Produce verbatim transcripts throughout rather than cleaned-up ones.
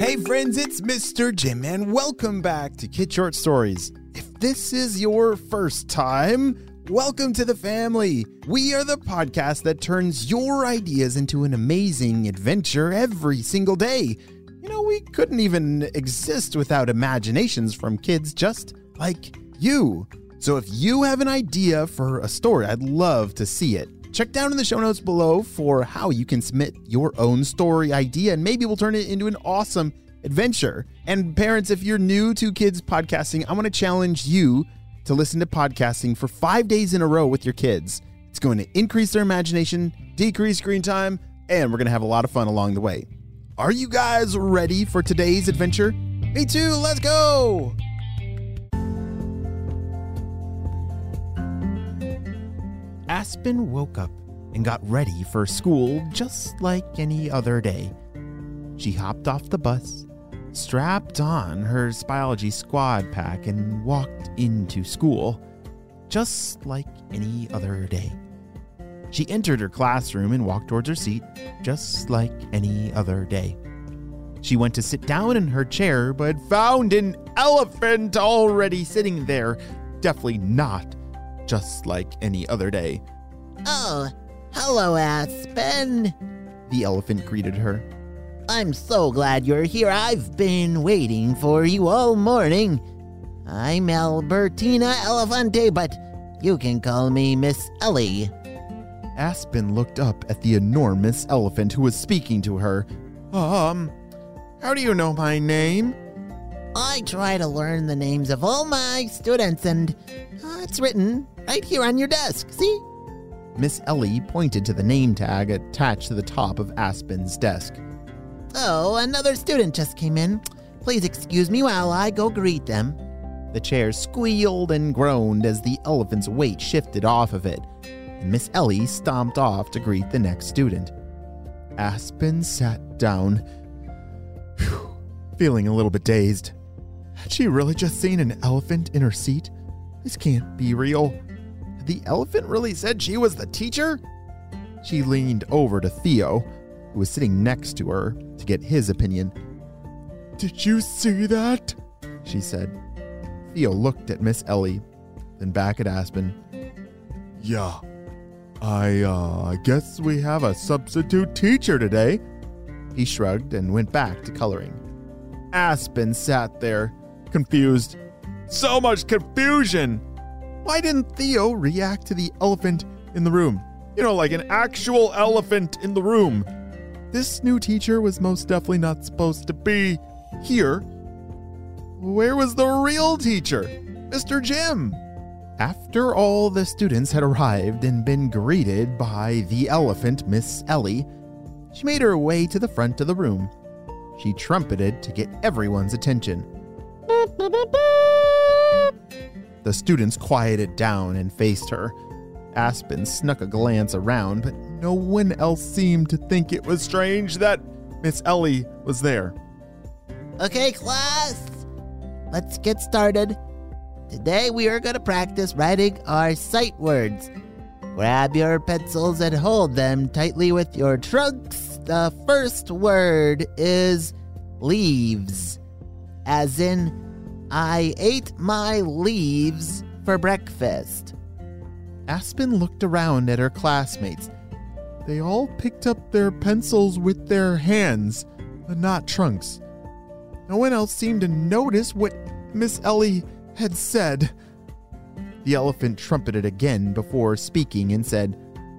Hey friends, it's Mister Jim, and welcome back to Kid Short Stories. If this is your first time, welcome to the family. We are the podcast that turns your ideas into an amazing adventure every single day. You know, we couldn't even exist without imaginations from kids just like you. So if you have an idea for a story, I'd love to see it. Check down in the show notes below for how you can submit your own story idea, and maybe we'll turn it into an awesome adventure. And parents, if you're new to kids podcasting, I want to challenge you to listen to podcasting for five days in a row with your kids. It's going to increase their imagination, decrease screen time, and we're going to have a lot of fun along the way. Are you guys ready for today's adventure? Me too, let's go! Aspen woke up and got ready for school just like any other day. She hopped off the bus, strapped on her Spyology squad pack, and walked into school just like any other day. She entered her classroom and walked towards her seat just like any other day. She went to sit down in her chair but found an elephant already sitting there, definitely not just like any other day. Oh, hello, Aspen. The elephant greeted her. I'm so glad you're here. I've been waiting for you all morning. I'm Albertina Elefante, but you can call me Miss Ellie. Aspen looked up at the enormous elephant who was speaking to her. Um, how do you know my name? I try to learn the names of all my students, and uh, it's written right here on your desk, see? Miss Ellie pointed to the name tag attached to the top of Aspen's desk. Oh, another student just came in. Please excuse me while I go greet them. The chair squealed and groaned as the elephant's weight shifted off of it, and Miss Ellie stomped off to greet the next student. Aspen sat down, whew, feeling a little bit dazed. Had she really just seen an elephant in her seat? This can't be real. Had the elephant really said she was the teacher? She leaned over to Theo, who was sitting next to her, to get his opinion. Did you see that? She said. Theo looked at Miss Ellie, then back at Aspen. Yeah, I, uh, guess we have a substitute teacher today. He shrugged and went back to coloring. Aspen sat there, confused. So much confusion! Why didn't Theo react to the elephant in the room? You know, like an actual elephant in the room. This new teacher was most definitely not supposed to be here. Where was the real teacher, Mister Jim? After all the students had arrived and been greeted by the elephant, Miss Ellie, she made her way to the front of the room. She trumpeted to get everyone's attention. The students quieted down and faced her. Aspen snuck a glance around, but no one else seemed to think it was strange that Miss Ellie was there. Okay, class, let's get started. Today we are going to practice writing our sight words. Grab your pencils and hold them tightly with your trunks. The first word is leaves, as in, I ate my leaves for breakfast. Aspen looked around at her classmates. They all picked up their pencils with their hands, but not trunks. No one else seemed to notice what Miss Ellie had said. The elephant trumpeted again before speaking and said,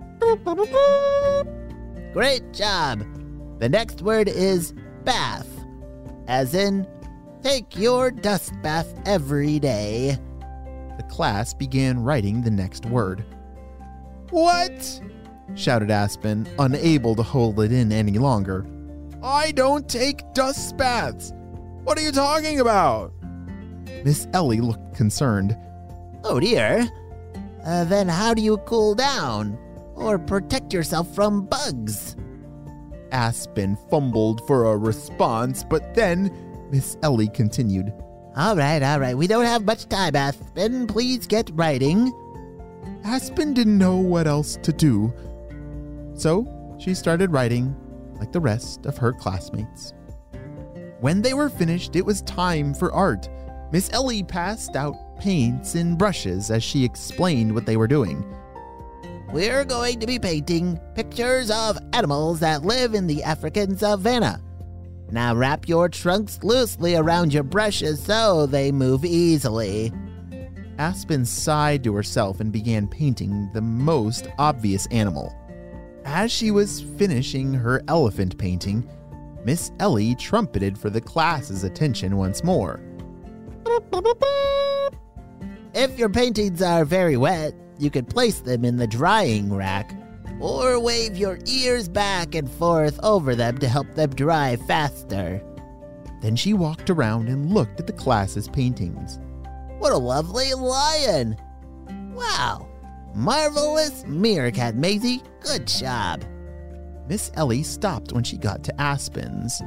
Great job. The next word is bath, as in, take your dust bath every day. The class began writing the next word. What? Shouted Aspen, unable to hold it in any longer. I don't take dust baths. What are you talking about? Miss Ellie looked concerned. Oh dear. Uh, then how do you cool down or protect yourself from bugs? Aspen fumbled for a response, but then Miss Ellie continued. All right, all right. We don't have much time, Aspen. Please get writing. Aspen didn't know what else to do, so she started writing like the rest of her classmates. When they were finished, it was time for art. Miss Ellie passed out paints and brushes as she explained what they were doing. We're going to be painting pictures of animals that live in the African savanna. Now wrap your trunks loosely around your brushes so they move easily. Aspen sighed to herself and began painting the most obvious animal. As she was finishing her elephant painting, Miss Ellie trumpeted for the class's attention once more. If your paintings are very wet, you could place them in the drying rack, or wave your ears back and forth over them to help them dry faster. Then she walked around and looked at the class's paintings. What a lovely lion! Wow! Marvelous meerkat, Maisie. Good job. Miss Ellie stopped when she got to Aspen's.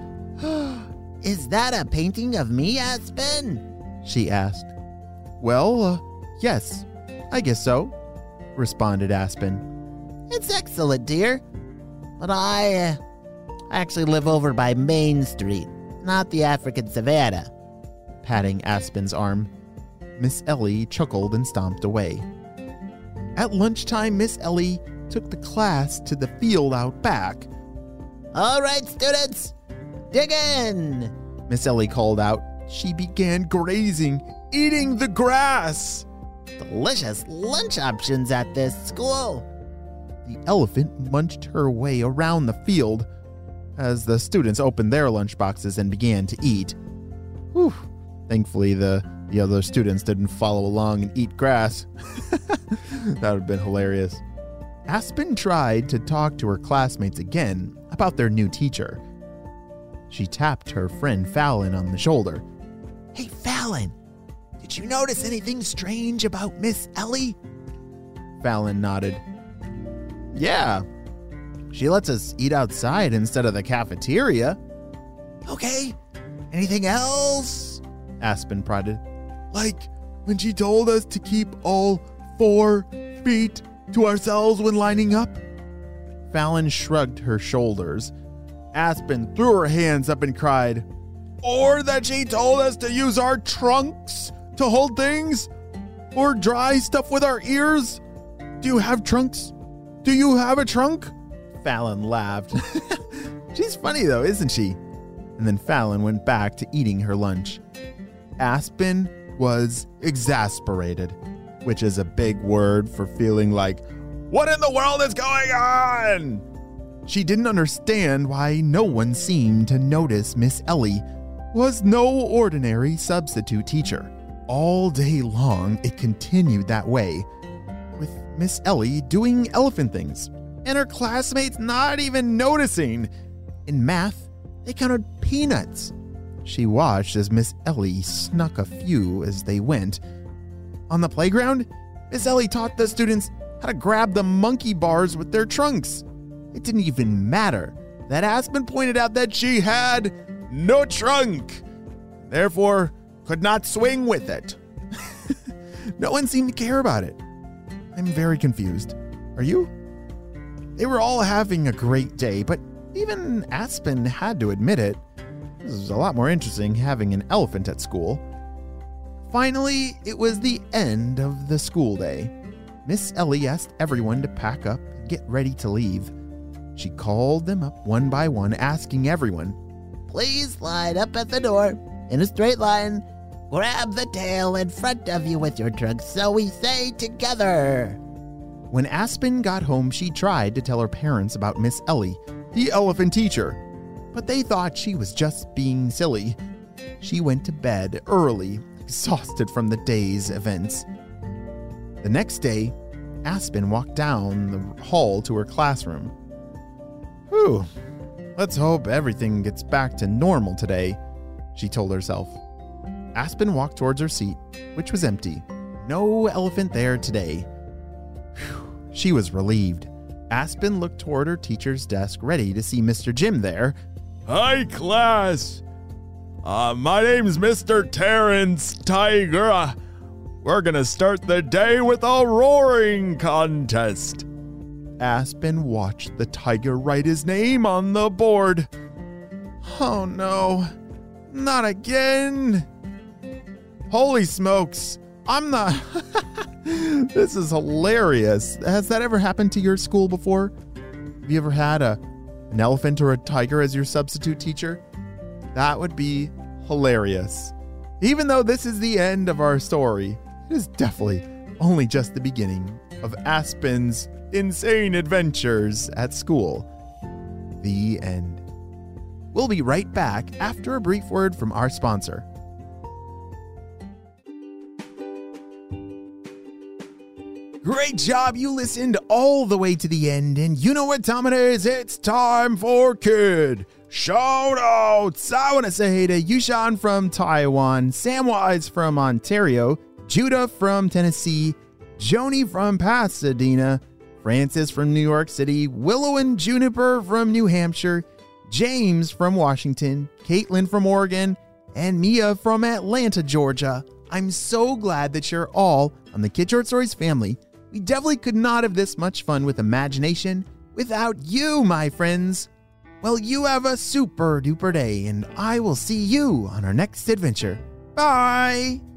Is that a painting of me, Aspen? She asked. Well, uh, yes, I guess so, responded Aspen. It's excellent, dear. But I, uh, I actually live over by Main Street, not the African savanna. Patting Aspen's arm, Miss Ellie chuckled and stomped away. At lunchtime, Miss Ellie took the class to the field out back. All right, students, dig in, Miss Ellie called out. She began grazing, eating the grass. Delicious lunch options at this school. The elephant munched her way around the field as the students opened their lunchboxes and began to eat. Whew. Thankfully, the, the other students didn't follow along and eat grass. That would have been hilarious. Aspen tried to talk to her classmates again about their new teacher. She tapped her friend Fallon on the shoulder. Hey, Fallon, did you notice anything strange about Miss Ellie? Fallon nodded. Yeah, she lets us eat outside instead of the cafeteria. Okay, anything else? Aspen prodded. Like when she told us to keep all four feet to ourselves when lining up? Fallon shrugged her shoulders. Aspen threw her hands up and cried, Or that she told us to use our trunks to hold things? Or dry stuff with our ears? Do you have trunks? Do you have a trunk? Fallon laughed. She's funny though, isn't she? And then Fallon went back to eating her lunch. Aspen was exasperated, which is a big word for feeling like, what in the world is going on? She didn't understand why no one seemed to notice Miss Ellie was no ordinary substitute teacher. All day long, it continued that way, with Miss Ellie doing elephant things, and her classmates not even noticing. In math, they counted peanuts. She watched as Miss Ellie snuck a few as they went. On the playground, Miss Ellie taught the students how to grab the monkey bars with their trunks. It didn't even matter that Aspen pointed out that she had no trunk, therefore could not swing with it. No one seemed to care about it. I'm very confused. Are you? They were all having a great day, but even Aspen had to admit it. This is a lot more interesting having an elephant at school. Finally, it was the end of the school day. Miss Ellie asked everyone to pack up and get ready to leave. She called them up one by one, asking everyone, Please line up at the door in a straight line. Grab the tail in front of you with your trunk, so we say together. When Aspen got home, she tried to tell her parents about Miss Ellie, the elephant teacher, but they thought she was just being silly. She went to bed early, exhausted from the day's events. The next day, Aspen walked down the hall to her classroom. Whew, let's hope everything gets back to normal today, she told herself. Aspen walked towards her seat, which was empty. No elephant there today. Whew, she was relieved. Aspen looked toward her teacher's desk, ready to see Mister Jim there. Hi, class. Uh, my name's Mister Terrence Tiger. Uh, we're gonna start the day with a roaring contest. Aspen watched the tiger write his name on the board. Oh no, Not again. Holy smokes. I'm not. This is hilarious. Has that ever happened to your school before? Have you ever had a an elephant or a tiger as your substitute teacher? That would be hilarious. Even though this is the end of our story, it is definitely only just the beginning of Aspen's insane adventures at school. The end. We'll be right back after a brief word from our sponsor. Great job, you listened all the way to the end, and you know what time it is. It's time for Kid Shoutouts. I want to say hey to Yushan from Taiwan, Samwise from Ontario, Judah from Tennessee, Joni from Pasadena, Francis from New York City, Willow and Juniper from New Hampshire, James from Washington, Caitlin from Oregon, and Mia from Atlanta, Georgia. I'm so glad that you're all on the Kid Short Stories family. We definitely could not have this much fun with imagination without you, my friends. Well, you have a super duper day, and I will see you on our next adventure. Bye!